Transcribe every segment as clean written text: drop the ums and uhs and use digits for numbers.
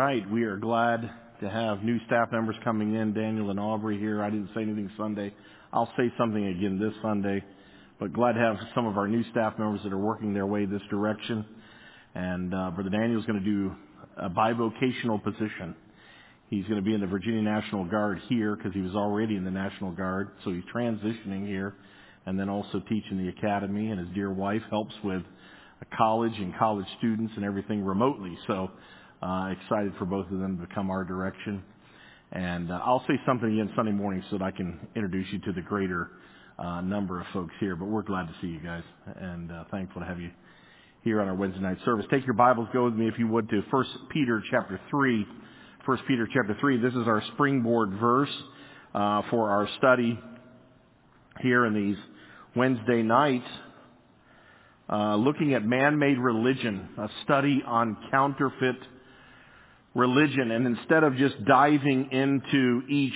right, we are glad to have new staff members coming in. Daniel and Aubrey here. I didn't say anything Sunday. I'll say something again this Sunday, but glad to have some of our new staff members that are working their way this direction. And Brother Daniel's going to do a bivocational position. He's going to be in the Virginia National Guard here because he was already in the National Guard, so he's transitioning here, and then also teaching the academy. And his dear wife helps with college and college students and everything remotely. So excited for both of them to come our direction. And I'll say something again Sunday morning so that I can introduce you to the greater number of folks here. But we're glad to see you guys, and thankful to have you here on our Wednesday night service. Take your Bibles, go with me if you would to 1 Peter chapter 3. 1 Peter chapter 3. This is our springboard verse for our study here in these Wednesday nights. Looking at man-made religion, a study on counterfeit religion. And instead of just diving into each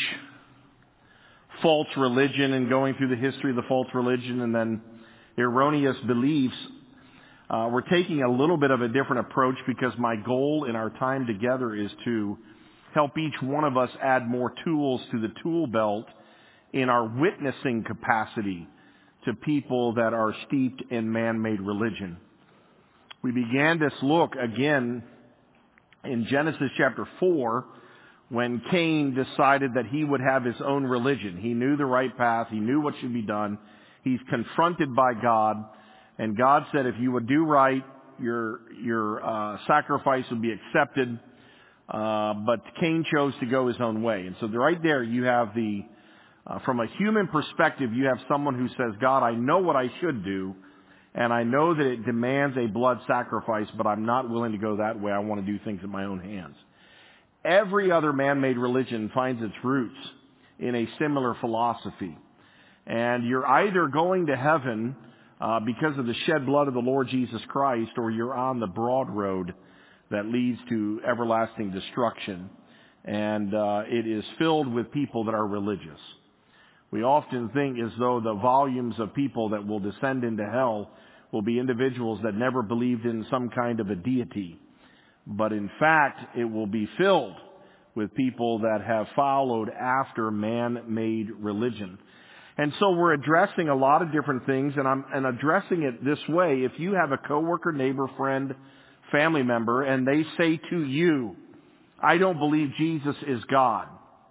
false religion and going through the history of the false religion and then erroneous beliefs, we're taking a little bit of a different approach because my goal in our time together is to help each one of us add more tools to the tool belt in our witnessing capacity to people that are steeped in man-made religion. We began this look again in Genesis chapter 4 when Cain decided that he would have his own religion. He knew the right path. He knew what should be done. He's confronted by God, and God said if you would do right, your sacrifice would be accepted. But Cain chose to go his own way. And so right there you have from a human perspective, you have someone who says, God, I know what I should do, and I know that it demands a blood sacrifice, but I'm not willing to go that way. I want to do things in my own hands. Every other man-made religion finds its roots in a similar philosophy. And you're either going to heaven because of the shed blood of the Lord Jesus Christ, or you're on the broad road that leads to everlasting destruction. And it is filled with people that are religious. We often think as though the volumes of people that will descend into hell will be individuals that never believed in some kind of a deity. But in fact, it will be filled with people that have followed after man-made religion. And so we're addressing a lot of different things, and I'm addressing it this way. If you have a coworker, neighbor, friend, family member, and they say to you, I don't believe Jesus is God.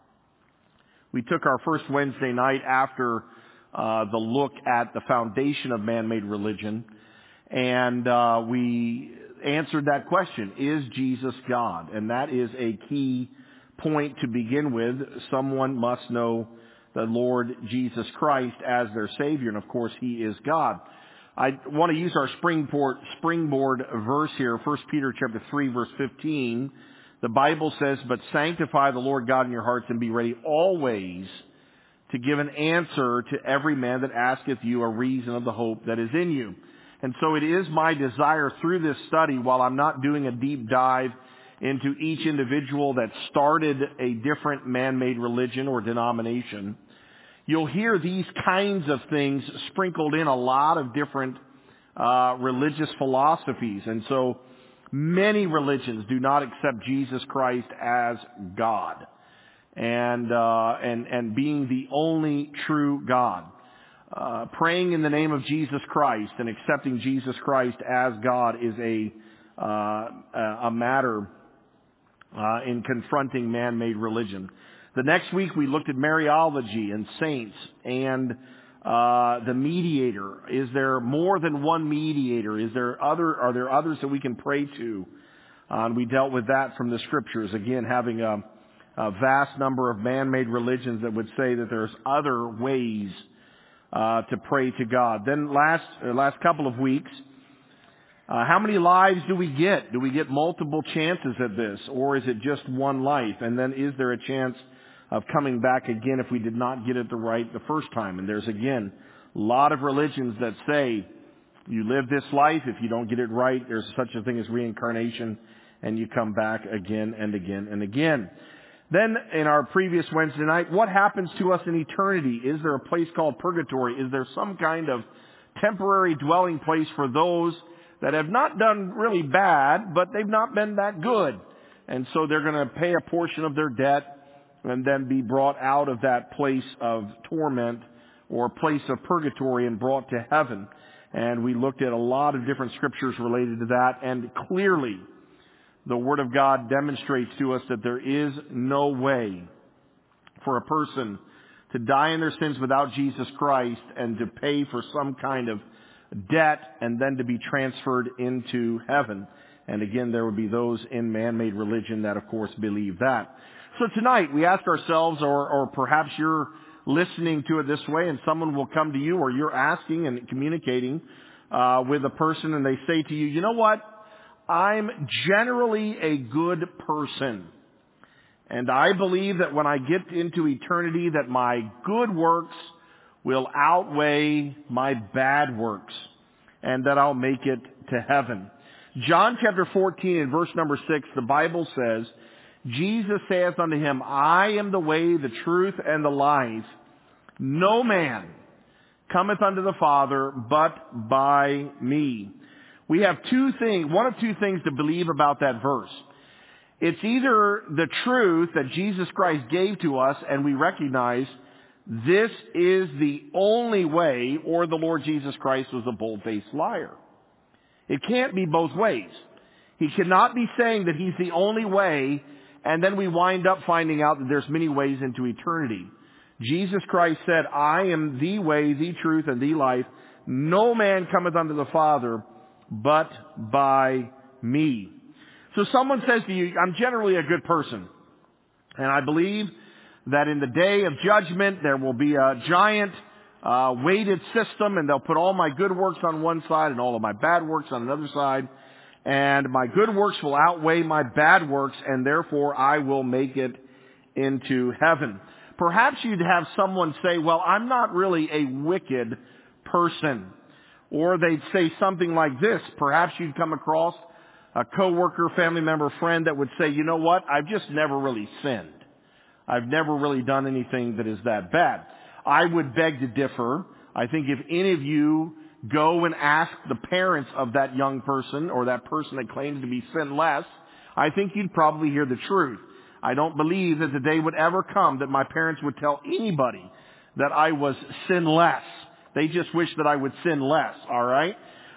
We took our first Wednesday night after the look at the foundation of man-made religion, and we answered that question, is Jesus God? And that is a key point to begin with. Someone must know the Lord Jesus Christ as their Savior, and of course He is God. I want to use our springboard verse here, 1 Peter chapter 3, verse 15. The Bible says, but sanctify the Lord God in your hearts and be ready always to give an answer to every man that asketh you a reason of the hope that is in you. And so it is my desire through this study, while I'm not doing a deep dive into each individual that started a different man-made religion or denomination, you'll hear these kinds of things sprinkled in a lot of different religious philosophies. And so many religions do not accept Jesus Christ as God and being the only true God. Praying in the name of Jesus Christ and accepting Jesus Christ as God is a matter in confronting man-made religion. The next week we looked at Mariology and saints and the mediator. Is there more than one mediator? Are there others that we can pray to? And we dealt with that from the Scriptures. Again, having a vast number of man-made religions that would say that there's other ways to pray to God. Then last couple of weeks, how many lives do we get? Do we get multiple chances at this, or is it just one life? And then is there a chance of coming back again if we did not get it right the first time? And there's again a lot of religions that say you live this life, if you don't get it right, there's such a thing as reincarnation, and you come back again and again and again. Then in our previous Wednesday night, what happens to us in eternity? Is there a place called purgatory? Is there some kind of temporary dwelling place for those that have not done really bad, but they've not been that good? And so they're going to pay a portion of their debt and then be brought out of that place of torment or place of purgatory and brought to heaven. And we looked at a lot of different scriptures related to that, and clearly the Word of God demonstrates to us that there is no way for a person to die in their sins without Jesus Christ and to pay for some kind of debt and then to be transferred into heaven. And again, there would be those in man-made religion that, of course, believe that. So tonight, we ask ourselves, or perhaps you're listening to it this way and someone will come to you, or you're asking and communicating with a person and they say to you, you know what? I'm generally a good person. And I believe that when I get into eternity that my good works will outweigh my bad works and that I'll make it to heaven. John chapter 14 and verse number 6, the Bible says, Jesus saith unto him, I am the way, the truth, and the life. No man cometh unto the Father but by me. We have one of two things to believe about that verse. It's either the truth that Jesus Christ gave to us and we recognize this is the only way, or the Lord Jesus Christ was a bold-faced liar. It can't be both ways. He cannot be saying that He's the only way, and then we wind up finding out that there's many ways into eternity. Jesus Christ said, I am the way, the truth, and the life. No man cometh unto the Father but by me. So someone says to you, I'm generally a good person. And I believe that in the day of judgment, there will be a giant weighted system, and they'll put all my good works on one side and all of my bad works on another side. And my good works will outweigh my bad works, and therefore I will make it into heaven. Perhaps you'd have someone say, well, I'm not really a wicked person. Or they'd say something like this. Perhaps you'd come across a coworker, family member, friend that would say, you know what? I've just never really sinned. I've never really done anything that is that bad. I would beg to differ. I think if any of you go and ask the parents of that young person or that person that claims to be sinless, I think you'd probably hear the truth. I don't believe that the day would ever come that my parents would tell anybody that I was sinless. They just wish that I would sin less, all right?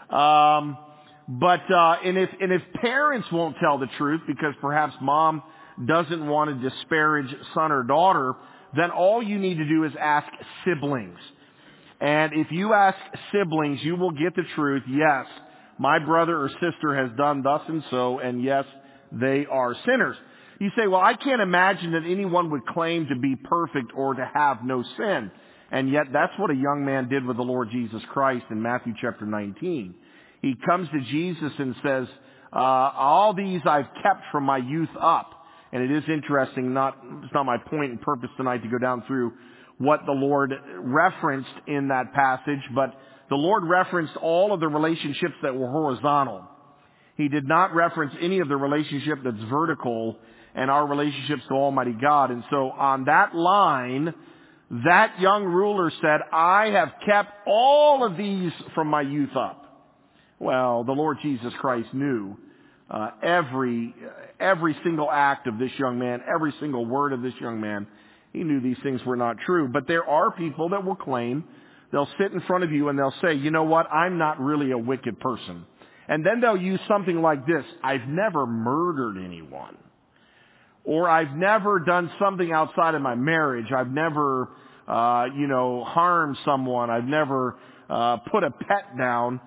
And if parents won't tell the truth because perhaps mom doesn't want to disparage son or daughter, then all you need to do is ask siblings. And if you ask siblings, you will get the truth. Yes, my brother or sister has done thus and so, and yes, they are sinners. You say, well, I can't imagine that anyone would claim to be perfect or to have no sin. And yet that's what a young man did with the Lord Jesus Christ in Matthew chapter 19. He comes to Jesus and says, all these I've kept from my youth up. And it is interesting, it's not my point and purpose tonight to go down through what the Lord referenced in that passage, but the Lord referenced all of the relationships that were horizontal. He did not reference any of the relationship that's vertical and our relationships to Almighty God. And so on that line, that young ruler said, I have kept all of these from my youth up. Well, the Lord Jesus Christ knew every single act of this young man, every single word of this young man. He knew these things were not true. But there are people that will claim, they'll sit in front of you and they'll say, you know what, I'm not really a wicked person. And then they'll use something like this, I've never murdered anyone. Or I've never done something outside of my marriage. I've never, harmed someone. I've never put a pet down,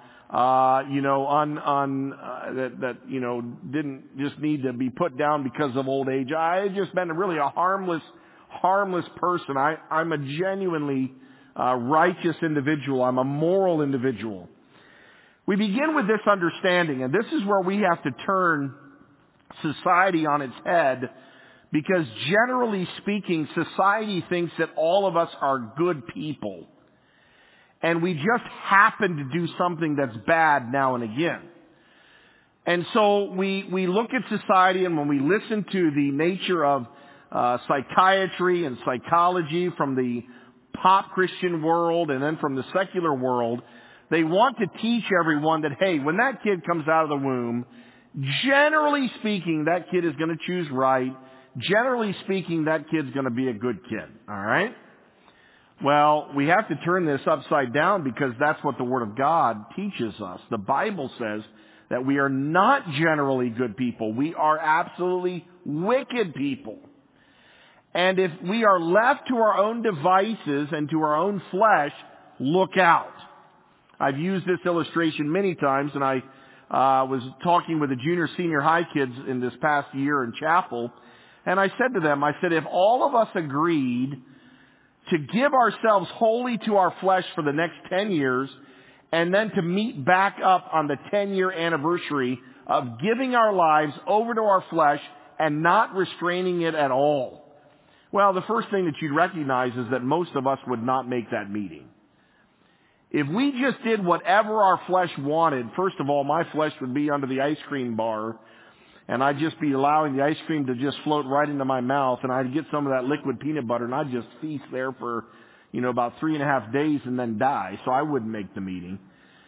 didn't just need to be put down because of old age. I've just been really a harmless person. I'm a genuinely righteous individual. I'm a moral individual. We begin with this understanding, and this is where we have to turn society on its head, because generally speaking, society thinks that all of us are good people. And we just happen to do something that's bad now and again. And so we look at society, and when we listen to the nature of psychiatry and psychology from the pop Christian world and then from the secular world, they want to teach everyone that, hey, when that kid comes out of the womb, Generally speaking, that kid is going to choose right. Generally speaking, that kid's going to be a good kid. All right? Well, we have to turn this upside down because that's what the Word of God teaches us. The Bible says that we are not generally good people. We are absolutely wicked people. And if we are left to our own devices and to our own flesh, look out. I've used this illustration many times, and I was talking with the junior senior high kids in this past year in chapel, and I said to them, if all of us agreed to give ourselves wholly to our flesh for the next 10 years, and then to meet back up on the 10-year anniversary of giving our lives over to our flesh and not restraining it at all. Well, the first thing that you'd recognize is that most of us would not make that meeting. If we just did whatever our flesh wanted, first of all, my flesh would be under the ice cream bar, and I'd just be allowing the ice cream to just float right into my mouth, and I'd get some of that liquid peanut butter, and I'd just feast there for, about 3.5 days and then die. So I wouldn't make the meeting.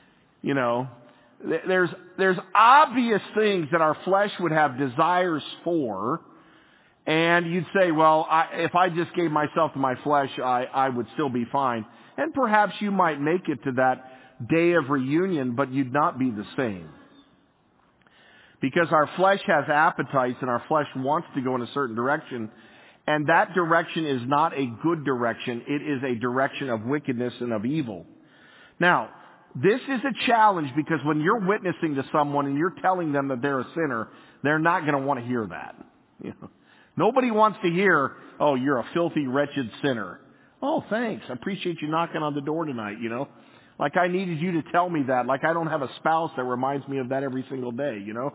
There's obvious things that our flesh would have desires for, and you'd say, well, if I just gave myself to my flesh, I would still be fine. And perhaps you might make it to that day of reunion, but you'd not be the same. Because our flesh has appetites and our flesh wants to go in a certain direction. And that direction is not a good direction. It is a direction of wickedness and of evil. Now, this is a challenge because when you're witnessing to someone and you're telling them that they're a sinner, they're not going to want to hear that. Nobody wants to hear, oh, you're a filthy, wretched sinner. Oh, thanks. I appreciate you knocking on the door tonight, Like I needed you to tell me that. Like I don't have a spouse that reminds me of that every single day,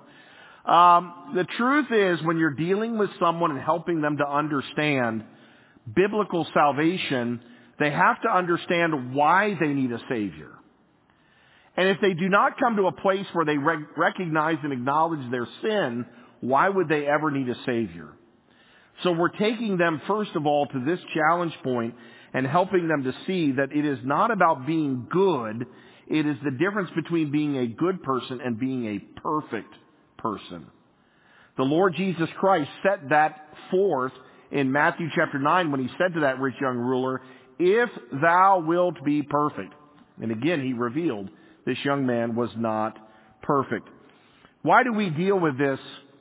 The truth is when you're dealing with someone and helping them to understand biblical salvation, they have to understand why they need a Savior. And if they do not come to a place where they recognize and acknowledge their sin, why would they ever need a Savior? So we're taking them, first of all, to this challenge point and helping them to see that it is not about being good. It is the difference between being a good person and being a perfect person. The Lord Jesus Christ set that forth in Matthew chapter 9 when he said to that rich young ruler, if thou wilt be perfect. And again, he revealed this young man was not perfect. Why do we deal with this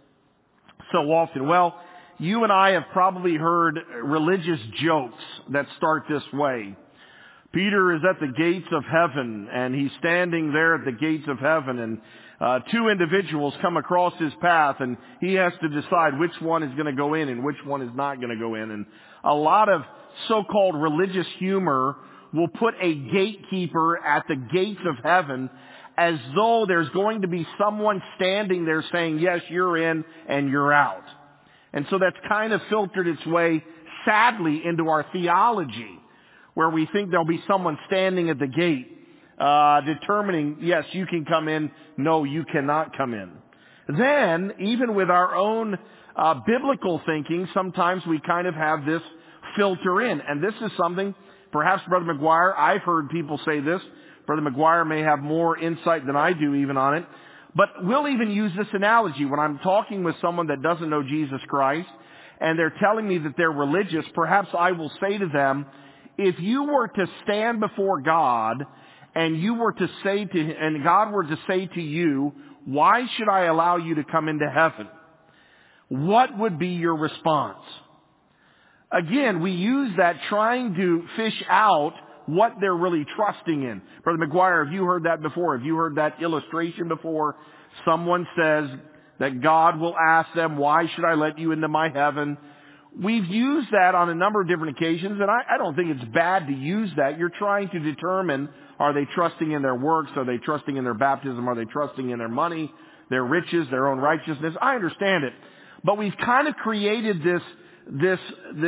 so often? Well, you and I have probably heard religious jokes that start this way. Peter is at the gates of heaven, and he's standing there at the gates of heaven, and two individuals come across his path, and he has to decide which one is going to go in and which one is not going to go in. And a lot of so-called religious humor will put a gatekeeper at the gates of heaven as though there's going to be someone standing there saying, yes, you're in and you're out. And so that's kind of filtered its way, sadly, into our theology, where we think there'll be someone standing at the gate, determining, yes, you can come in, no, you cannot come in. Then, even with our own biblical thinking, sometimes we kind of have this filter in. And this is something, perhaps Brother McGuire, I've heard people say this. Brother McGuire may have more insight than I do even on it. But we'll even use this analogy. When I'm talking with someone that doesn't know Jesus Christ and they're telling me that they're religious, perhaps I will say to them, if you were to stand before God and you were to say to him, and God were to say to you, why should I allow you to come into heaven? What would be your response? Again, we use that trying to fish out what they're really trusting in. Brother McGuire, have you heard that before? Have you heard that illustration before? Someone says that God will ask them, why should I let you into my heaven? We've used that on a number of different occasions, and I don't think it's bad to use that. You're trying to determine, are they trusting in their works? Are they trusting in their baptism? Are they trusting in their money, their riches, their own righteousness? I understand it. But we've kind of created this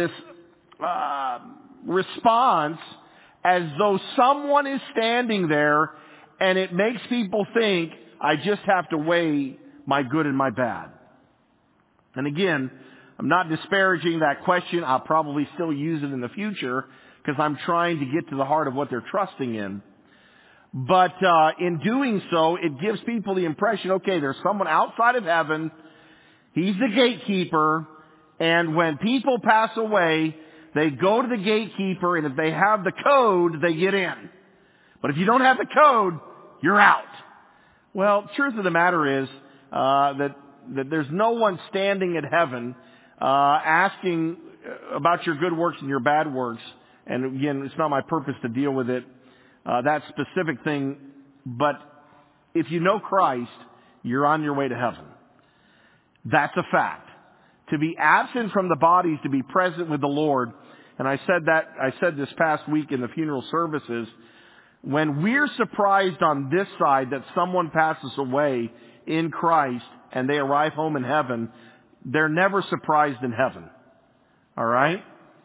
response as though someone is standing there, and it makes people think, I just have to weigh my good and my bad. And again, I'm not disparaging that question. I'll probably still use it in the future because I'm trying to get to the heart of what they're trusting in. But in doing so, it gives people the impression, okay, there's someone outside of heaven. He's the gatekeeper. And when people pass away, they go to the gatekeeper, and if they have the code, they get in. But if you don't have the code, you're out. Well, truth of the matter is that there's no one standing at heaven asking about your good works and your bad works. And again, it's not my purpose to deal with it, that specific thing. But if you know Christ, you're on your way to heaven. That's a fact. To be absent from the body is to be present with the Lord. And I said this past week in the funeral services, when we're surprised on this side that someone passes away in Christ and they arrive home in heaven, they're never surprised in heaven. All right?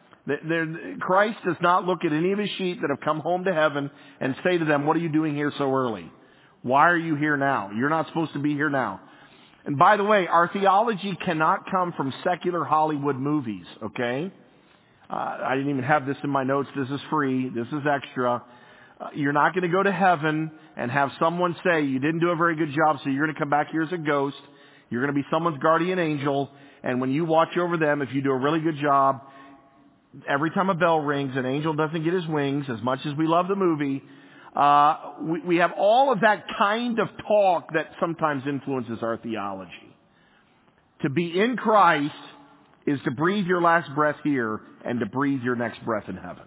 Christ does not look at any of his sheep that have come home to heaven and say to them, what are you doing here so early? Why are you here now? You're not supposed to be here now. And by the way, our theology cannot come from secular Hollywood movies, okay? I didn't even have this in my notes. This is free. This is extra. You're not going to go to heaven and have someone say, you didn't do a very good job, so you're going to come back here as a ghost. You're going to be someone's guardian angel. And when you watch over them, if you do a really good job, every time a bell rings, an angel doesn't get his wings, as much as we love the movie. We have all of that kind of talk that sometimes influences our theology. To be in Christ is to breathe your last breath here and to breathe your next breath in heaven.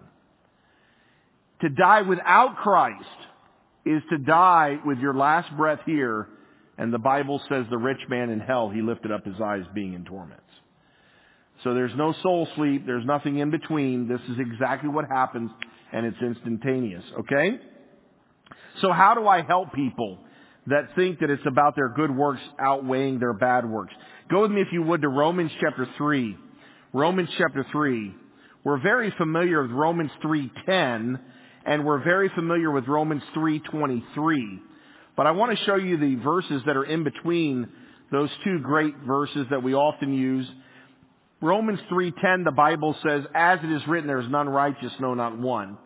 To die without Christ is to die with your last breath here, and the Bible says the rich man in hell, he lifted up his eyes being in torments. So there's no soul sleep, there's nothing in between. This is exactly what happens, and it's instantaneous, okay? So how do I help people that think that it's about their good works outweighing their bad works? Go with me, if you would, to Romans chapter 3. Romans chapter 3. We're very familiar with Romans 3:10, and we're very familiar with Romans 3:23. But I want to show you the verses that are in between those two great verses that we often use. Romans 3:10, the Bible says, as it is written, there is none righteous, no, not one.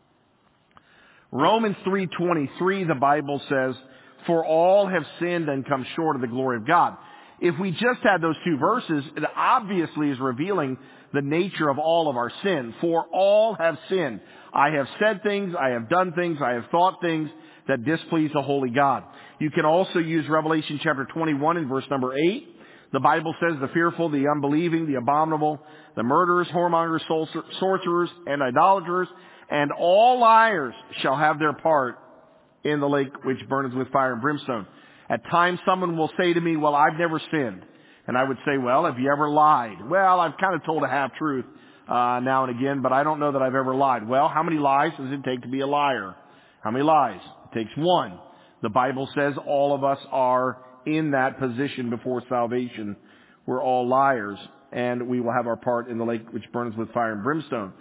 Romans 3:23, the Bible says, for all have sinned and come short of the glory of God. If we just had those two verses, it obviously is revealing the nature of all of our sin. For all have sinned. I have said things, I have done things, I have thought things that displease the holy God. You can also use Revelation chapter 21 and verse number 8. The Bible says the fearful, the unbelieving, the abominable, the murderers, whoremongers, sorcerers, and idolaters, and all liars shall have their part in the lake which burneth with fire and brimstone. At times someone will say to me, well, I've never sinned. And I would say, well, have you ever lied? Well, I've kind of told a half-truth now and again, but I don't know that I've ever lied. Well, how many lies does it take to be a liar? How many lies? It takes one. The Bible says all of us are in that position before salvation. We're all liars, and we will have our part in the lake which burns with fire and brimstone.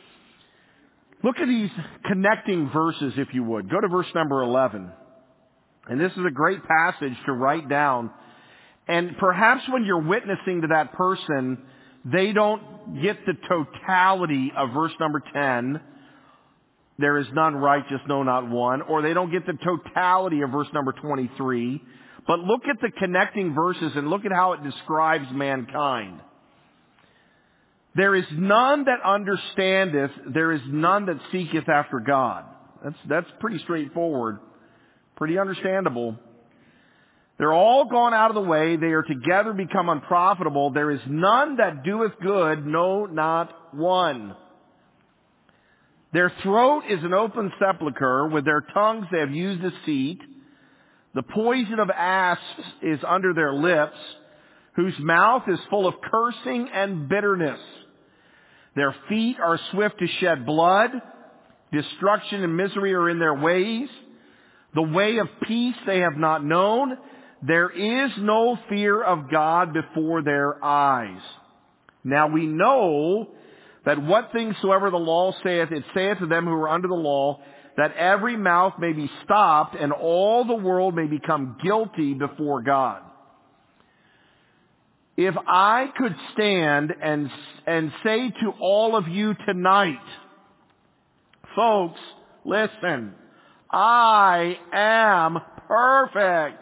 Look at these connecting verses, if you would. Go to verse number 11. And this is a great passage to write down. And perhaps when you're witnessing to that person, they don't get the totality of verse number 10. There is none righteous, no, not one. Or they don't get the totality of verse number 23. But look at the connecting verses and look at how it describes mankind. There is none that understandeth, there is none that seeketh after God. That's pretty straightforward, pretty understandable. They're all gone out of the way. They are together become unprofitable. There is none that doeth good, no, not one. Their throat is an open sepulchre. With their tongues they have used deceit. The poison of asps is under their lips, whose mouth is full of cursing and bitterness. Their feet are swift to shed blood. Destruction and misery are in their ways. The way of peace they have not known. There is no fear of God before their eyes. Now we know that what things soever the law saith, it saith to them who are under the law, that every mouth may be stopped and all the world may become guilty before God. If I could stand and say to all of you tonight, folks, listen, I am perfect.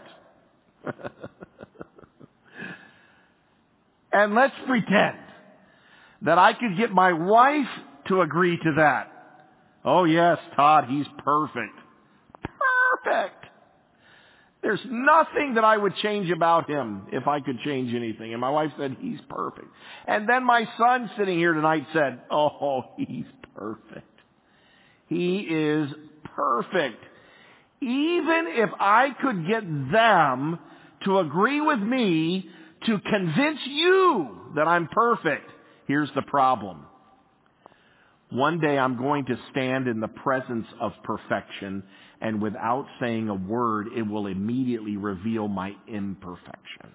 And let's pretend that I could get my wife to agree to that. Oh yes, Todd, he's perfect. Perfect. There's nothing that I would change about him if I could change anything. And my wife said, he's perfect. And then my son sitting here tonight said, oh, he's perfect. He is perfect. Even if I could get them to agree with me to convince you that I'm perfect, here's the problem. One day I'm going to stand in the presence of perfection, and without saying a word, it will immediately reveal my imperfection.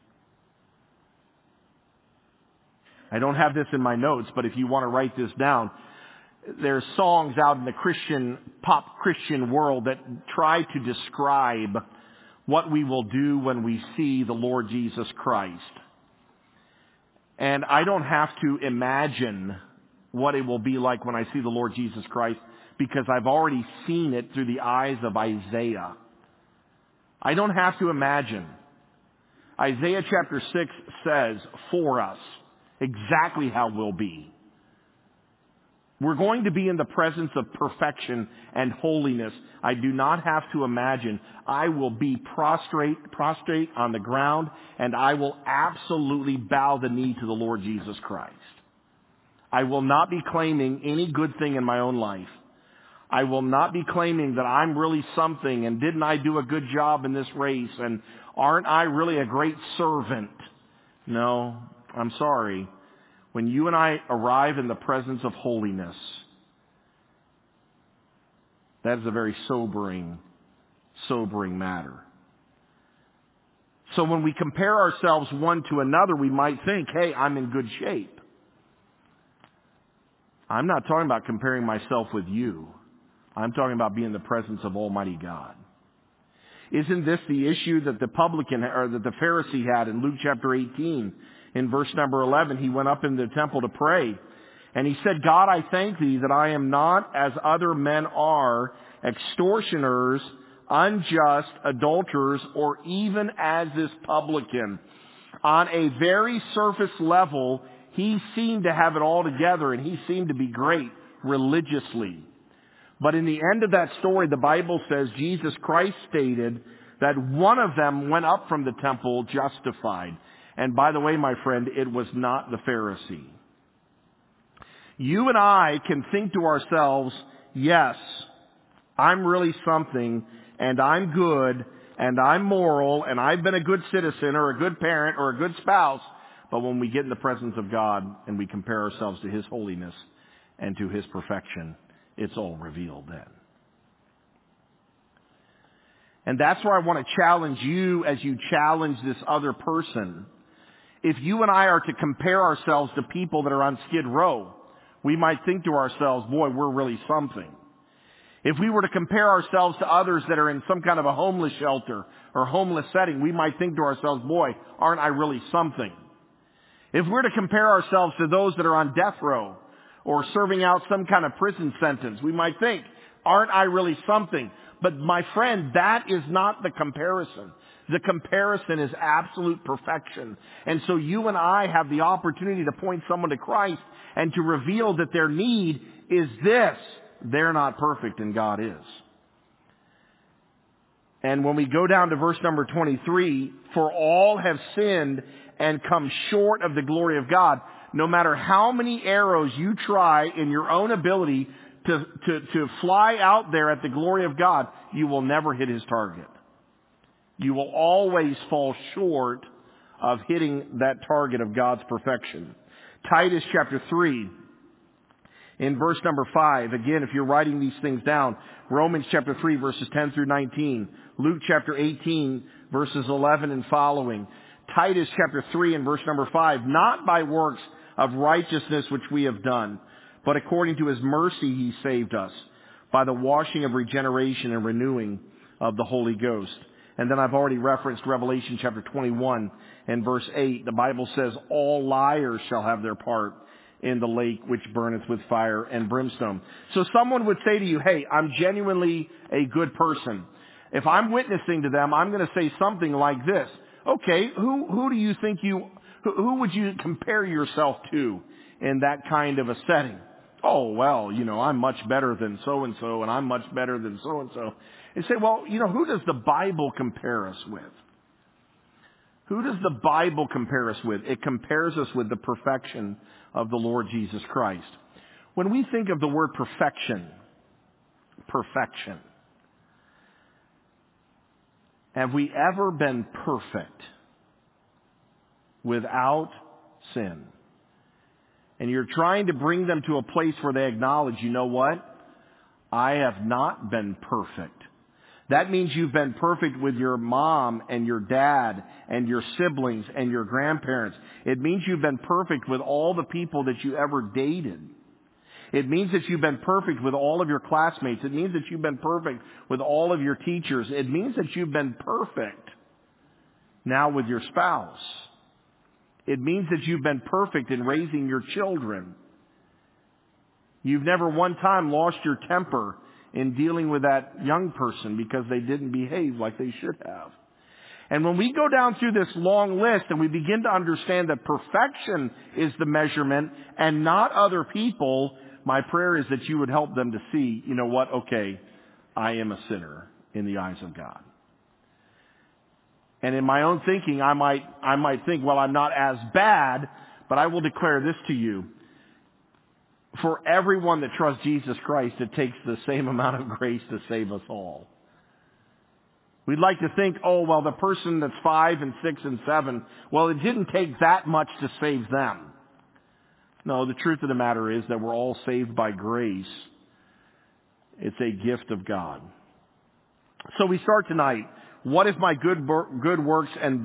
I don't have this in my notes, but if you want to write this down, there's songs out in the pop Christian world that try to describe what we will do when we see the Lord Jesus Christ. And I don't have to imagine what it will be like when I see the Lord Jesus Christ, because I've already seen it through the eyes of Isaiah. I don't have to imagine. Isaiah chapter 6 says for us exactly how we'll be. We're going to be in the presence of perfection and holiness. I do not have to imagine. I will be prostrate on the ground, and I will absolutely bow the knee to the Lord Jesus Christ. I will not be claiming any good thing in my own life. I will not be claiming that I'm really something, and didn't I do a good job in this race, and aren't I really a great servant? No, I'm sorry. When you and I arrive in the presence of holiness, that is a very sobering matter. So when we compare ourselves one to another, we might think, hey, I'm in good shape. I'm not talking about comparing myself with you. I'm talking about being in the presence of Almighty God. Isn't this the issue that the publican or that the Pharisee had in Luke chapter 18? In verse number 11, he went up into the temple to pray. And he said, God, I thank thee that I am not as other men are, extortioners, unjust, adulterers, or even as this publican. On a very surface level, he seemed to have it all together, and he seemed to be great religiously. But in the end of that story, the Bible says Jesus Christ stated that one of them went up from the temple justified. And by the way, my friend, it was not the Pharisee. You and I can think to ourselves, yes, I'm really something, and I'm good, and I'm moral, and I've been a good citizen, or a good parent, or a good spouse. But when we get in the presence of God and we compare ourselves to His holiness and to His perfection, it's all revealed then. And that's where I want to challenge you as you challenge this other person. If you and I are to compare ourselves to people that are on Skid Row, we might think to ourselves, boy, we're really something. If we were to compare ourselves to others that are in some kind of a homeless shelter or homeless setting, we might think to ourselves, boy, aren't I really something? If we're to compare ourselves to those that are on death row or serving out some kind of prison sentence, we might think, aren't I really something? But my friend, that is not the comparison. The comparison is absolute perfection. And so you and I have the opportunity to point someone to Christ and to reveal that their need is this. They're not perfect and God is. And when we go down to verse number 23, for all have sinned and come short of the glory of God. No matter how many arrows you try in your own ability to fly out there at the glory of God, you will never hit His target. You will always fall short of hitting that target of God's perfection. Titus chapter 3, in verse number 5, again, if you're writing these things down, Romans chapter 3, verses 10 through 19, Luke chapter 18, verses 11 and following, Titus chapter 3 and verse number 5, not by works of righteousness which we have done, but according to His mercy He saved us, by the washing of regeneration and renewing of the Holy Ghost. And then I've already referenced Revelation chapter 21 and verse 8. The Bible says, all liars shall have their part in the lake which burneth with fire and brimstone. So someone would say to you, hey, I'm genuinely a good person. If I'm witnessing to them, I'm going to say something like this. Okay, who do you think who would you compare yourself to in that kind of a setting? Oh, well, I'm much better than so-and-so, and I'm much better than so-and-so. And say, well, who does the Bible compare us with? Who does the Bible compare us with? It compares us with the perfection of the Lord Jesus Christ. When we think of the word perfection, have we ever been perfect without sin? And you're trying to bring them to a place where they acknowledge, you know what? I have not been perfect. That means you've been perfect with your mom and your dad and your siblings and your grandparents. It means you've been perfect with all the people that you ever dated. It means that you've been perfect with all of your classmates. It means that you've been perfect with all of your teachers. It means that you've been perfect now with your spouse. It means that you've been perfect in raising your children. You've never one time lost your temper in dealing with that young person because they didn't behave like they should have. And when we go down through this long list and we begin to understand that perfection is the measurement and not other people, my prayer is that you would help them to see, you know what, okay, I am a sinner in the eyes of God. And in my own thinking, I might think, well, I'm not as bad, but I will declare this to you. For everyone that trusts Jesus Christ, it takes the same amount of grace to save us all. We'd like to think, oh, well, the person that's 5 and 6 and 7, well, it didn't take that much to save them. No, the truth of the matter is that we're all saved by grace. It's a gift of God. So we start tonight. What if my good works and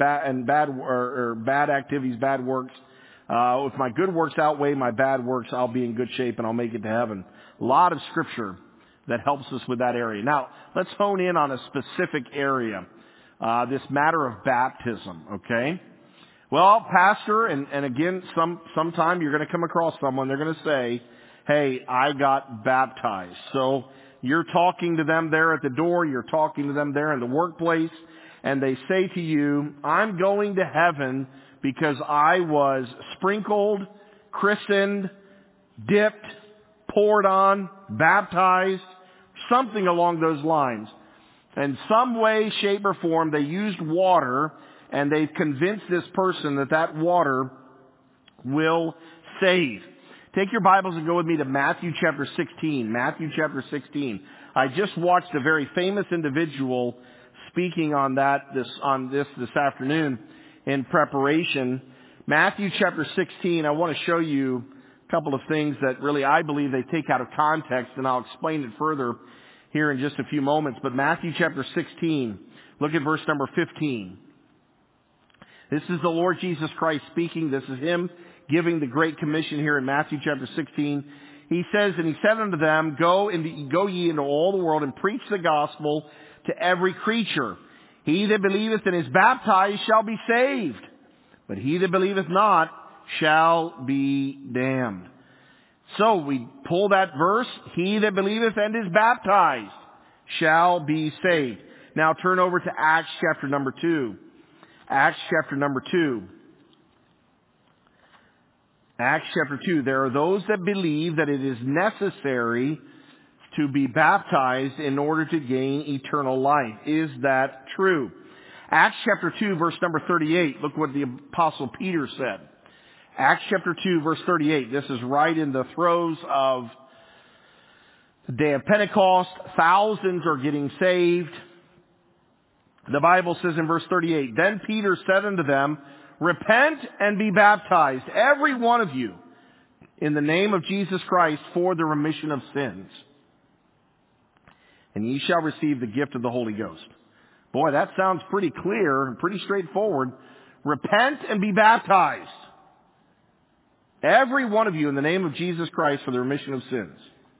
bad activities, bad works? If my good works outweigh my bad works, I'll be in good shape and I'll make it to heaven. A lot of scripture that helps us with that area. Now, let's hone in on a specific area. This matter of baptism, okay? Well, Pastor, and again, sometime you're going to come across someone, they're going to say, hey, I got baptized. So you're talking to them there at the door, you're talking to them there in the workplace, and they say to you, I'm going to heaven because I was sprinkled, christened, dipped, poured on, baptized, something along those lines. In some way, shape, or form, they used water, and they've convinced this person that water will save. Take your Bibles and go with me to Matthew chapter 16. Matthew chapter 16. I just watched a very famous individual speaking on this afternoon in preparation. Matthew chapter 16, I want to show you a couple of things that really I believe they take out of context, and I'll explain it further here in just a few moments. But Matthew chapter 16, look at verse number 15. This is the Lord Jesus Christ speaking. This is Him giving the Great Commission here in Matthew chapter 16. He says, and He said unto them, Go ye into all the world and preach the gospel to every creature. He that believeth and is baptized shall be saved, but he that believeth not shall be damned. So we pull that verse, he that believeth and is baptized shall be saved. Now turn over to Acts chapter number 2. Acts chapter number 2. Acts chapter 2. There are those that believe that it is necessary to be baptized in order to gain eternal life. Is that true? Acts chapter 2 verse number 38. Look what the Apostle Peter said. Acts chapter 2 verse 38. This is right in the throes of the day of Pentecost. Thousands are getting saved. The Bible says in verse 38, Then Peter said unto them, Repent and be baptized, every one of you, in the name of Jesus Christ for the remission of sins, and ye shall receive the gift of the Holy Ghost. Boy, that sounds pretty clear and pretty straightforward. Repent and be baptized, every one of you, in the name of Jesus Christ for the remission of sins.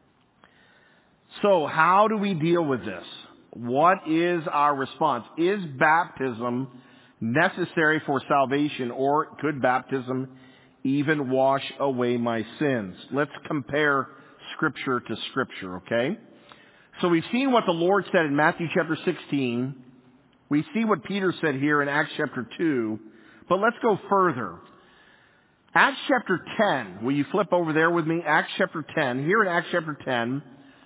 So how do we deal with this? What is our response? Is baptism necessary for salvation, or could baptism even wash away my sins. Let's compare Scripture to Scripture, okay? So we've seen what the Lord said in Matthew chapter 16. We see what Peter said here in Acts chapter 2. But let's go further. Acts chapter 10. Will you flip over there with me? Acts chapter 10. Here in Acts chapter 10,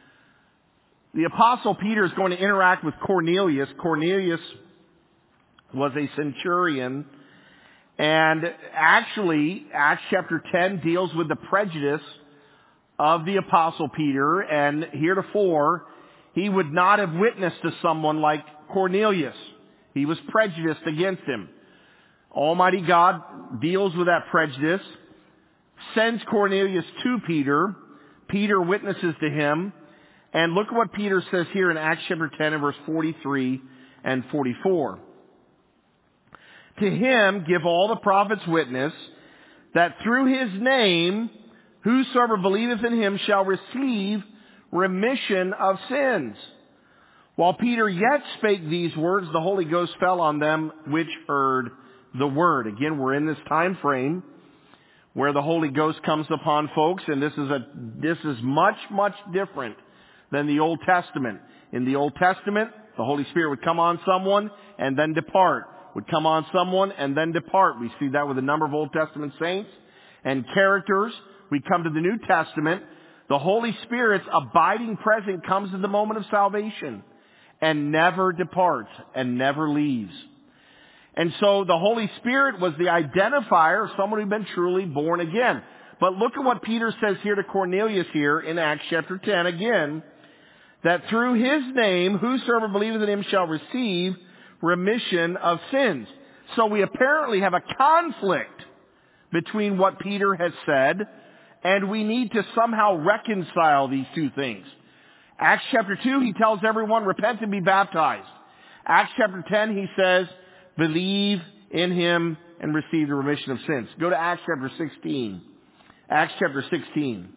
the Apostle Peter is going to interact with Cornelius. Cornelius was a centurion. And actually, Acts chapter 10 deals with the prejudice of the Apostle Peter. And heretofore, he would not have witnessed to someone like Cornelius. He was prejudiced against him. Almighty God deals with that prejudice, sends Cornelius to Peter. Peter witnesses to him. And look at what Peter says here in Acts chapter 10 and verse 43 and 44. To him give all the prophets witness that through his name whosoever believeth in him shall receive remission of sins. While Peter yet spake these words, the Holy Ghost fell on them which heard the word. Again, we're in this time frame where the Holy Ghost comes upon folks, and this is much, much different than the Old Testament. In the Old Testament, the Holy Spirit would come on someone and then depart. Would come on someone and then depart. We see that with a number of Old Testament saints and characters. We come to the New Testament. The Holy Spirit's abiding presence comes at the moment of salvation and never departs and never leaves. And so the Holy Spirit was the identifier of someone who'd been truly born again. But look at what Peter says here to Cornelius here in Acts chapter 10 again, that through his name whosoever believeth in him shall receive remission of sins. So we apparently have a conflict between what Peter has said, and we need to somehow reconcile these two things. Acts chapter 2, he tells everyone, repent and be baptized. Acts chapter 10, he says, believe in him and receive the remission of sins. Go to Acts chapter 16. Acts chapter 16.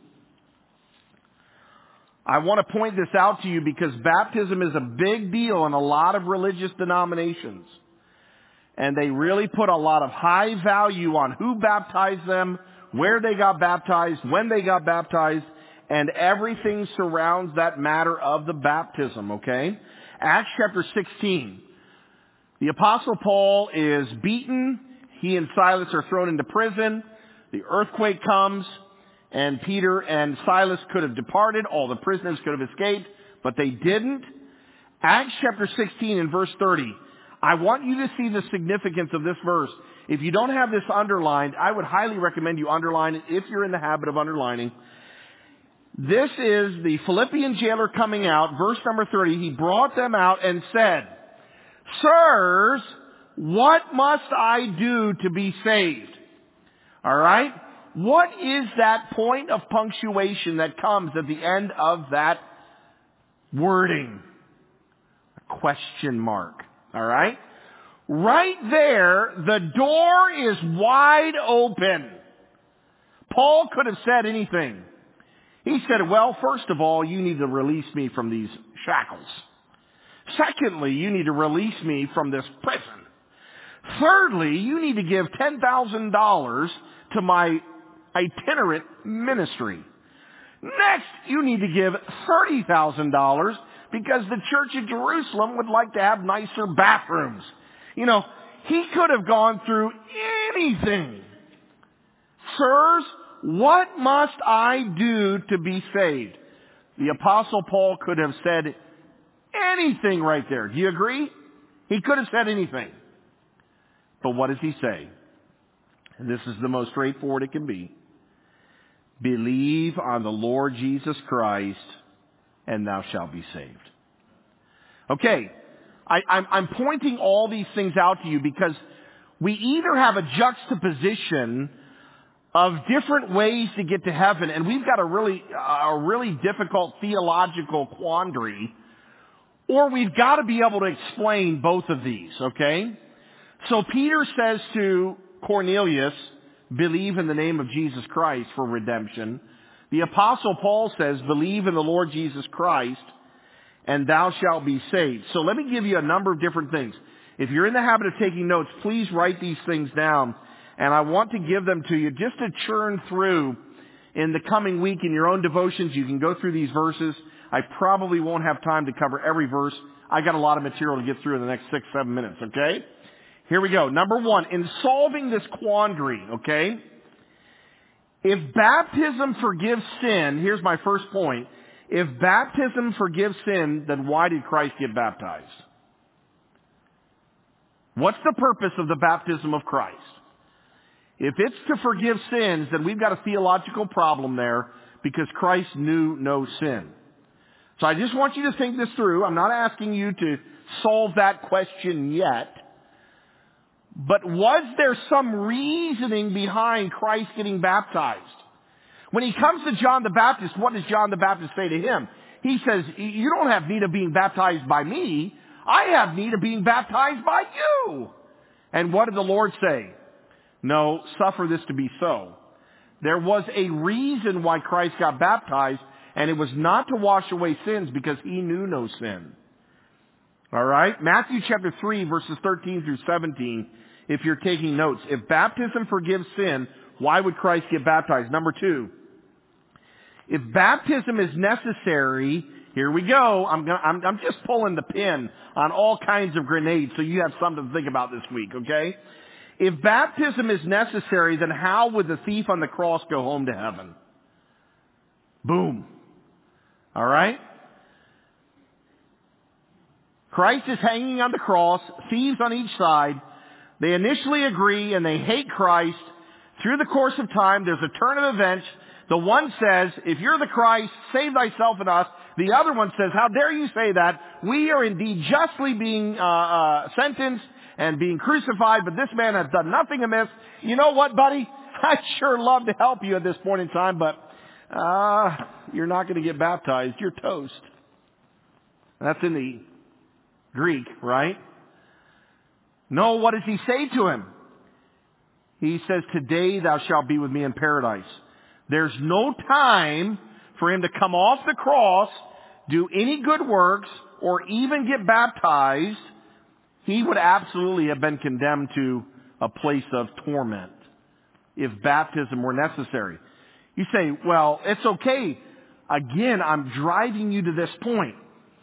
I want to point this out to you because baptism is a big deal in a lot of religious denominations. And they really put a lot of high value on who baptized them, where they got baptized, when they got baptized, and everything surrounds that matter of the baptism, okay? Acts chapter 16. The Apostle Paul is beaten. He and Silas are thrown into prison. The earthquake comes. And Peter and Silas could have departed. All the prisoners could have escaped, but they didn't. Acts chapter 16 and verse 30. I want you to see the significance of this verse. If you don't have this underlined, I would highly recommend you underline it if you're in the habit of underlining. This is the Philippian jailer coming out. Verse number 30. He brought them out and said, Sirs, what must I do to be saved? All right? What is that point of punctuation that comes at the end of that wording? A question mark. All right? Right there, the door is wide open. Paul could have said anything. He said, well, first of all, you need to release me from these shackles. Secondly, you need to release me from this prison. Thirdly, you need to give $10,000 to my itinerant ministry. Next, you need to give $30,000 because the church in Jerusalem would like to have nicer bathrooms. You know, he could have gone through anything. Sirs, what must I do to be saved? The Apostle Paul could have said anything right there. Do you agree? He could have said anything. But what does he say? And this is the most straightforward it can be. Believe on the Lord Jesus Christ, and thou shalt be saved. Okay, I'm pointing all these things out to you because we either have a juxtaposition of different ways to get to heaven, and we've got a really difficult theological quandary, or we've got to be able to explain both of these, okay? So Peter says to Cornelius, believe in the name of Jesus Christ for redemption. The Apostle Paul says, believe in the Lord Jesus Christ, and thou shalt be saved. So let me give you a number of different things. If you're in the habit of taking notes, please write these things down And I want to give them to you just to churn through in the coming week in your own devotions. You can go through these verses. I probably won't have time to cover every verse. I got a lot of material to get through in the next 6-7 minutes, okay? Here we go. Number one, in solving this quandary, okay? If baptism forgives sin, here's my first point. If baptism forgives sin, then why did Christ get baptized? What's the purpose of the baptism of Christ? If it's to forgive sins, then we've got a theological problem there because Christ knew no sin. So I just want you to think this through. I'm not asking you to solve that question yet. But was there some reasoning behind Christ getting baptized? When he comes to John the Baptist, what does John the Baptist say to him? He says, you don't have need of being baptized by me. I have need of being baptized by you. And what did the Lord say? No, suffer this to be so. There was a reason why Christ got baptized, and it was not to wash away sins because he knew no sin. All right? Matthew chapter 3, verses 13 through 17, if you're taking notes. If baptism forgives sin, why would Christ get baptized? Number two, if baptism is necessary, here we go. I'm just pulling the pin on all kinds of grenades so you have something to think about this week, okay? If baptism is necessary, then how would the thief on the cross go home to heaven? Boom. All right? Christ is hanging on the cross, thieves on each side. They initially agree and they hate Christ. Through the course of time, there's a turn of events. The one says, if you're the Christ, save thyself and us. The other one says, how dare you say that? We are indeed justly being sentenced and being crucified, but this man has done nothing amiss. You know what, buddy? I'd sure love to help you at this point in time, but you're not going to get baptized. You're toast. That's in the Greek, right? No, what does he say to him? He says, today thou shalt be with me in paradise. There's no time for him to come off the cross, do any good works, or even get baptized. He would absolutely have been condemned to a place of torment if baptism were necessary. You say, well, it's okay. Again, I'm driving you to this point.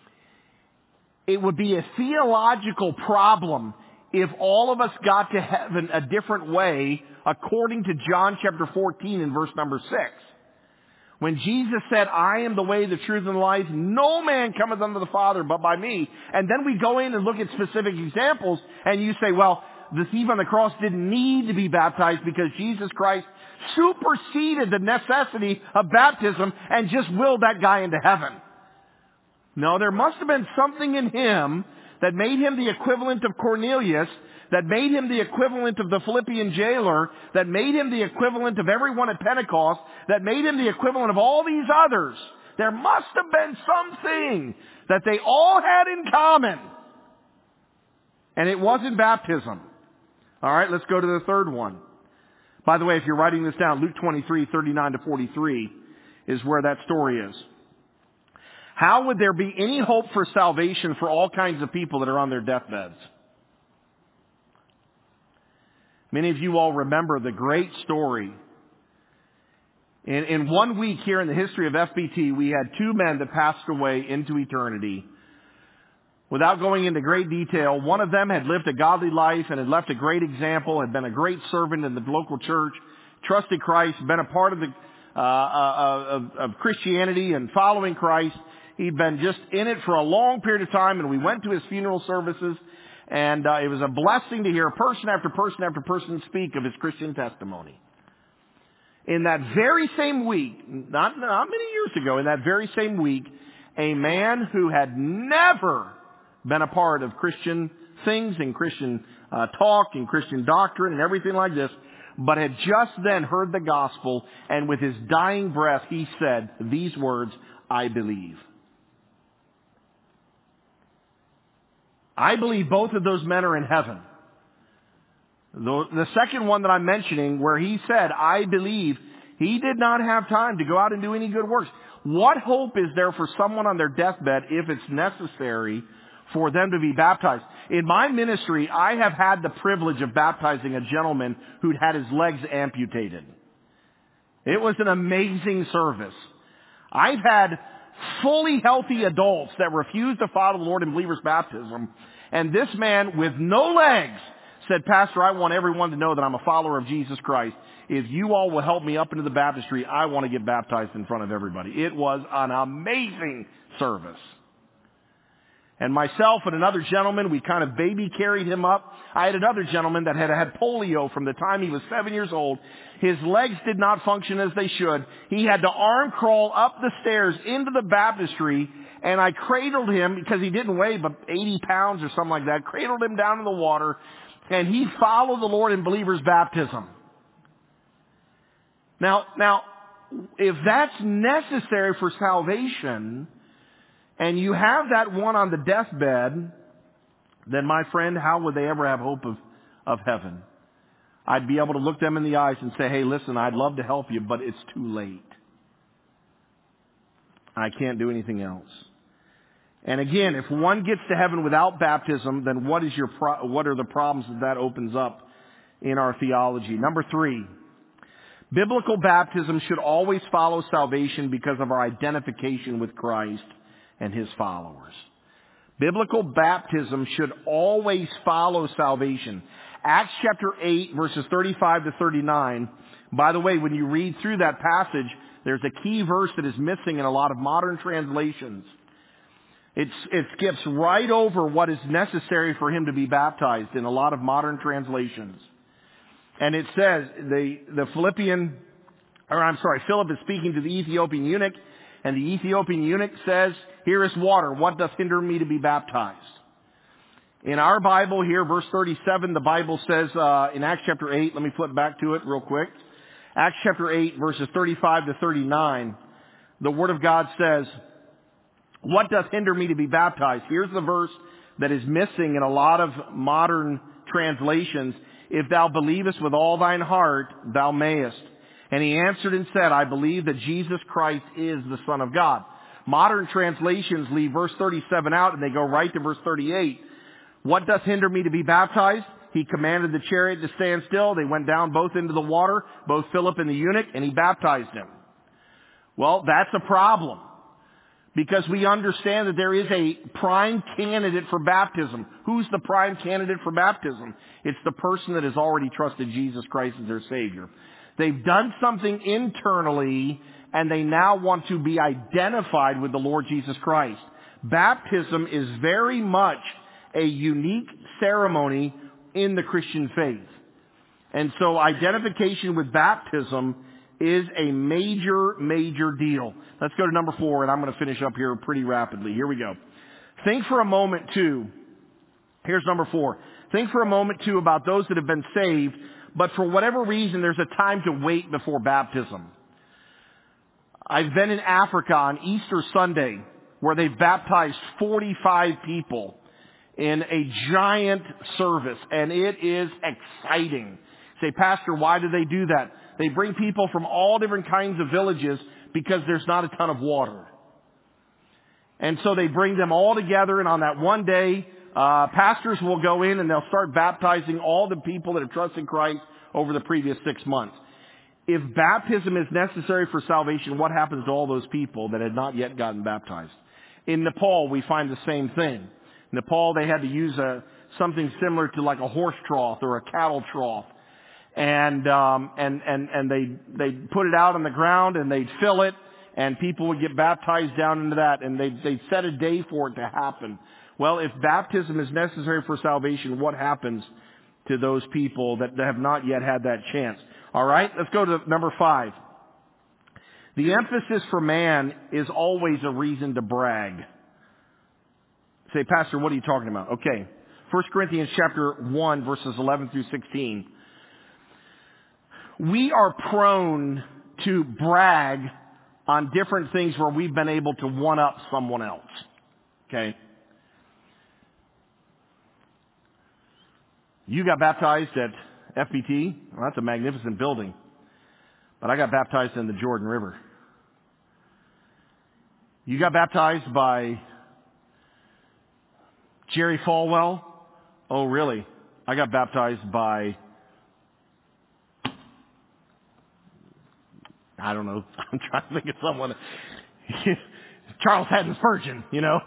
It would be a theological problem if all of us got to heaven a different way according to John chapter 14 and verse number 6. When Jesus said, I am the way, the truth, and the life, no man cometh unto the Father but by me. And then we go in and look at specific examples, and you say, well, the thief on the cross didn't need to be baptized because Jesus Christ superseded the necessity of baptism and just willed that guy into heaven. No, there must have been something in him that made him the equivalent of Cornelius, that made him the equivalent of the Philippian jailer, that made him the equivalent of everyone at Pentecost, that made him the equivalent of all these others. There must have been something that they all had in common. And it wasn't baptism. All right, let's go to the third one. By the way, if you're writing this down, Luke 23, 39 to 43 is where that story is. How would there be any hope for salvation for all kinds of people that are on their deathbeds? Many of you all remember the great story. In 1 week here in the history of FBT, we had two men that passed away into eternity. Without going into great detail, one of them had lived a godly life and had left a great example, had been a great servant in the local church, trusted Christ, been a part of of Christianity and following Christ. He'd been just in it for a long period of time, and we went to his funeral services, and it was a blessing to hear person after person after person speak of his Christian testimony. In that very same week, not many years ago, in that very same week, a man who had never been a part of Christian things and Christian talk and Christian doctrine and everything like this, but had just then heard the gospel, and with his dying breath, he said these words, I believe. I believe both of those men are in heaven. The second one that I'm mentioning, where he said, I believe, he did not have time to go out and do any good works. What hope is there for someone on their deathbed if it's necessary for them to be baptized. In my ministry, I have had the privilege of baptizing a gentleman who'd had his legs amputated. It was an amazing service. I've had fully healthy adults that refused to follow the Lord in believer's baptism, and this man with no legs said, Pastor, I want everyone to know that I'm a follower of Jesus Christ. If you all will help me up into the baptistry, I want to get baptized in front of everybody. It was an amazing service. And myself and another gentleman, we kind of baby carried him up. I had another gentleman that had had polio from the time he was 7 years old. His legs did not function as they should. He had to arm crawl up the stairs into the baptistry, and I cradled him because he didn't weigh but 80 pounds or something like that. Cradled him down in the water, and he followed the Lord in believer's baptism. Now, if that's necessary for salvation, and you have that one on the deathbed, then my friend, how would they ever have hope of heaven? I'd be able to look them in the eyes and say, hey, listen, I'd love to help you, but it's too late. I can't do anything else. And again, if one gets to heaven without baptism, then what are the problems that opens up in our theology? Number 3, biblical baptism should always follow salvation because of our identification with Christ and His followers. Biblical baptism should always follow salvation. Acts chapter 8, verses 35 to 39. By the way, when you read through that passage, there's a key verse that is missing in a lot of modern translations. It skips right over what is necessary for him to be baptized in a lot of modern translations. And it says, Philip is speaking to the Ethiopian eunuch, and the Ethiopian eunuch says, here is water. What doth hinder me to be baptized? In our Bible here, verse 37, the Bible says, in Acts chapter 8, let me flip back to it real quick. Acts chapter 8, verses 35 to 39, the Word of God says, what doth hinder me to be baptized? Here's the verse that is missing in a lot of modern translations. If thou believest with all thine heart, thou mayest. And he answered and said, I believe that Jesus Christ is the Son of God. Modern translations leave verse 37 out and they go right to verse 38. What doth hinder me to be baptized? He commanded the chariot to stand still. They went down both into the water, both Philip and the eunuch, and he baptized him. Well, that's a problem. Because we understand that there is a prime candidate for baptism. Who's the prime candidate for baptism? It's the person that has already trusted Jesus Christ as their Savior. They've done something internally, and they now want to be identified with the Lord Jesus Christ. Baptism is very much a unique ceremony in the Christian faith. And so identification with baptism is a major, major deal. Let's go to number 4, and I'm going to finish up here pretty rapidly. Here we go. Think for a moment, too. Here's number 4. Think for a moment, too, about those that have been saved, but for whatever reason, there's a time to wait before baptism. I've been in Africa on Easter Sunday, where they baptized 45 people in a giant service, and it is exciting. Say, Pastor, why do they do that? They bring people from all different kinds of villages because there's not a ton of water. And so they bring them all together, and on that one day, pastors will go in and they'll start baptizing all the people that have trusted Christ over the previous 6 months. If baptism is necessary for salvation, what happens to all those people that had not yet gotten baptized? In Nepal, we find the same thing. In Nepal, they had to use something similar to like a horse trough or a cattle trough. And they put it out on the ground and they'd fill it, and people would get baptized down into that, and they'd set a day for it to happen. Well, if baptism is necessary for salvation, what happens to those people that have not yet had that chance? All right, let's go to number 5. The emphasis for man is always a reason to brag. Say, Pastor, what are you talking about? Okay, 1 Corinthians chapter 1, verses 11 through 16. We are prone to brag on different things where we've been able to one-up someone else. Okay? You got baptized at FBT. Well, that's a magnificent building. But I got baptized in the Jordan River. You got baptized by Jerry Falwell? Oh, really? I got baptized by, I don't know. I'm trying to think of someone. Charles Haddon Spurgeon, you know.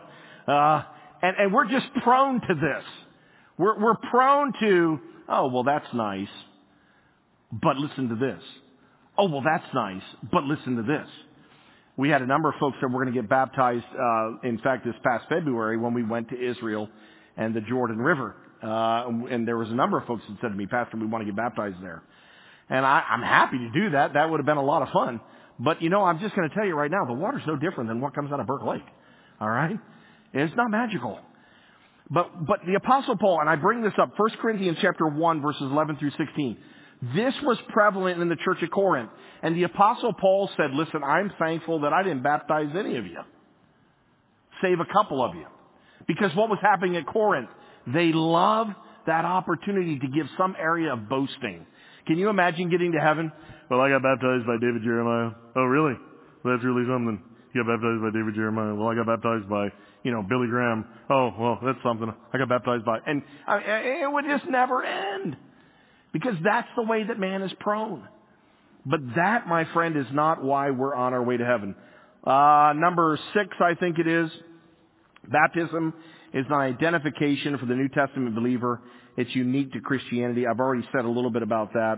And we're just prone to this. We're prone to, oh, well, that's nice, but listen to this. Oh, well, that's nice, but listen to this. We had a number of folks that were going to get baptized, in fact, this past February when we went to Israel and the Jordan River. And there was a number of folks that said to me, Pastor, we want to get baptized there. And I'm happy to do that. That would have been a lot of fun. But, you know, I'm just going to tell you right now, the water's no different than what comes out of Burke Lake. All right? It's not magical. But the Apostle Paul, and I bring this up, 1 Corinthians chapter 1, verses 11 through 16. This was prevalent in the church at Corinth. And the Apostle Paul said, listen, I'm thankful that I didn't baptize any of you. Save a couple of you. Because what was happening at Corinth? They loved that opportunity to give some area of boasting. Can you imagine getting to heaven? Well, I got baptized by David Jeremiah. Oh, really? Well, that's really something. You got baptized by David Jeremiah. Well, I got baptized by, Billy Graham. Oh, well, that's something. I got baptized by... And it would just never end. Because that's the way that man is prone. But that, my friend, is not why we're on our way to heaven. Number 6, I think it is. Baptism is an identification for the New Testament believer. It's unique to Christianity. I've already said a little bit about that.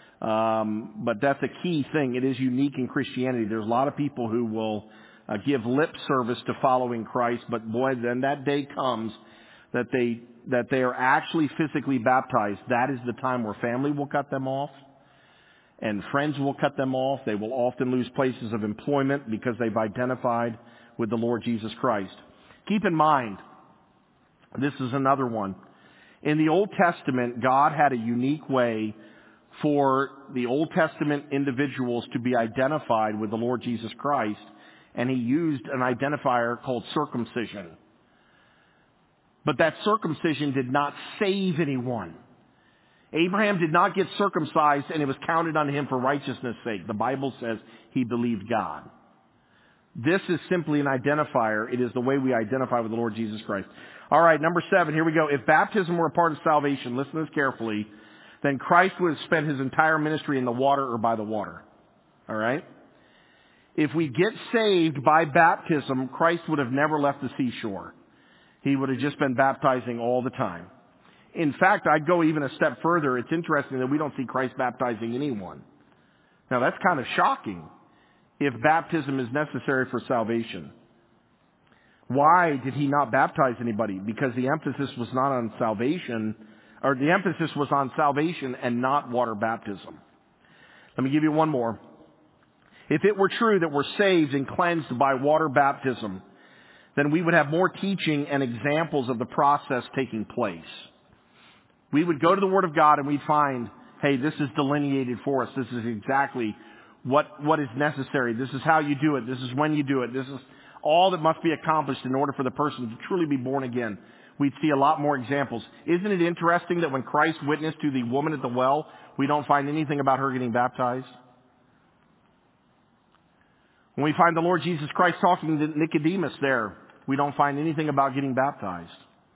But that's a key thing. It is unique in Christianity. There's a lot of people who will give lip service to following Christ. But boy, then that day comes that they are actually physically baptized. That is the time where family will cut them off and friends will cut them off. They will often lose places of employment because they've identified with the Lord Jesus Christ. Keep in mind, this is another one. In the Old Testament, God had a unique way for the Old Testament individuals to be identified with the Lord Jesus Christ, and He used an identifier called circumcision. But that circumcision did not save anyone. Abraham did not get circumcised and it was counted unto him for righteousness' sake. The Bible says he believed God. This is simply an identifier. It is the way we identify with the Lord Jesus Christ. All right, number 7, here we go. If baptism were a part of salvation, listen to this carefully, then Christ would have spent His entire ministry in the water or by the water. All right? If we get saved by baptism, Christ would have never left the seashore. He would have just been baptizing all the time. In fact, I'd go even a step further. It's interesting that we don't see Christ baptizing anyone. Now, that's kind of shocking if baptism is necessary for salvation. Why did He not baptize anybody? Because the emphasis was not on salvation, or the emphasis was on salvation and not water baptism. Let me give you one more. If it were true that we're saved and cleansed by water baptism, then we would have more teaching and examples of the process taking place. We would go to the Word of God and we'd find, hey, this is delineated for us. This is exactly what is necessary. This is how you do it. This is when you do it. This is all that must be accomplished in order for the person to truly be born again. We'd see a lot more examples. Isn't it interesting that when Christ witnessed to the woman at the well, we don't find anything about her getting baptized? When we find the Lord Jesus Christ talking to Nicodemus there, we don't find anything about getting baptized.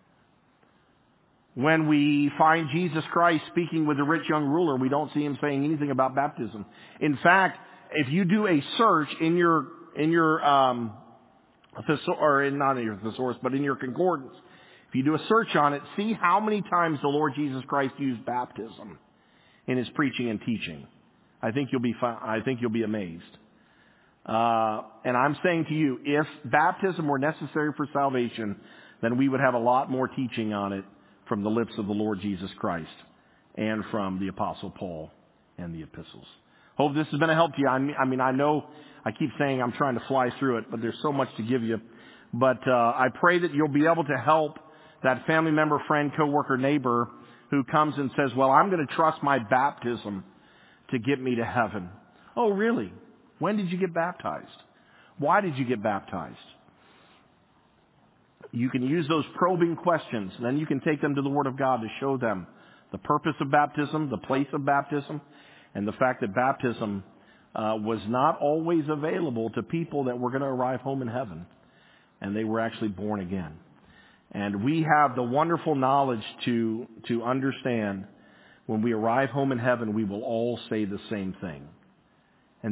When we find Jesus Christ speaking with the rich young ruler, we don't see Him saying anything about baptism. In fact, if you do a search in your concordance, if you do a search on it, see how many times the Lord Jesus Christ used baptism in His preaching and teaching. I think you'll be amazed. And I'm saying to you, if baptism were necessary for salvation, then we would have a lot more teaching on it from the lips of the Lord Jesus Christ and from the Apostle Paul and the epistles. Hope this has been a help to you. I know I keep saying I'm trying to fly through it, but there's so much to give you. But I pray that you'll be able to help that family member, friend, coworker, neighbor who comes and says, well, I'm going to trust my baptism to get me to heaven. Oh, really? When did you get baptized? Why did you get baptized? You can use those probing questions, and then you can take them to the Word of God to show them the purpose of baptism, the place of baptism, and the fact that baptism was not always available to people that were going to arrive home in heaven, and they were actually born again. And we have the wonderful knowledge to understand when we arrive home in heaven, we will all say the same thing.